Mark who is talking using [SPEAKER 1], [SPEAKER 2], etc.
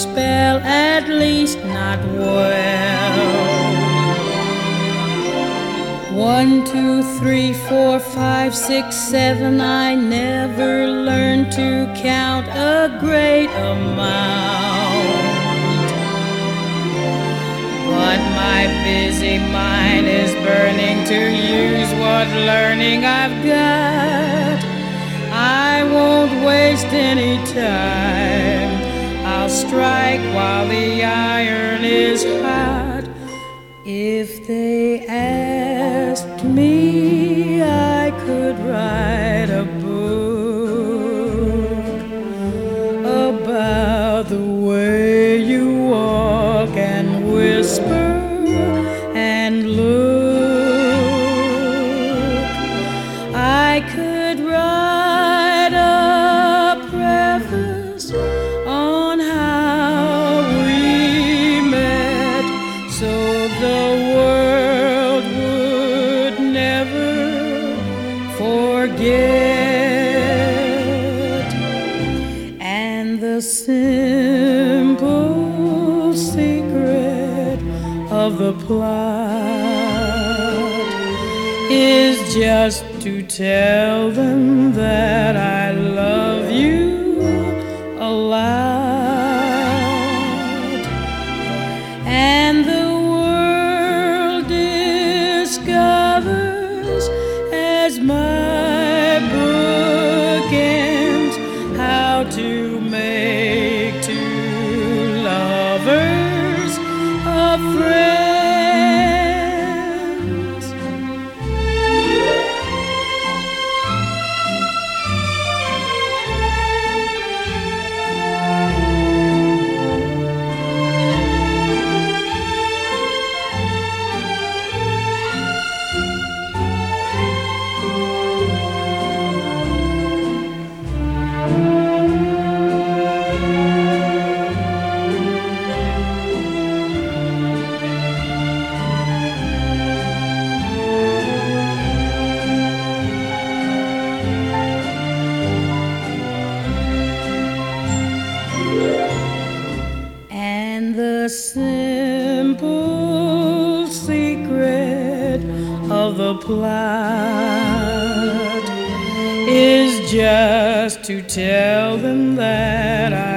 [SPEAKER 1] spell, at least not well. 1, 2, 3, 4, 5, 6, 7. I never learned to count a great amount, but my busy mind is burning to use what learning I've got. I won't waste any time. I'll strike while the iron is hot. If they asked me, I could write a book about the way you walk and whisper and look. I could write a preface on how we met, so the world would never forget. And the simple secret of the plot is just to tell them that I love you a lot. And the world discovers as my book ends how to make two lovers a friends. And the simple secret of the plot is just to tell them that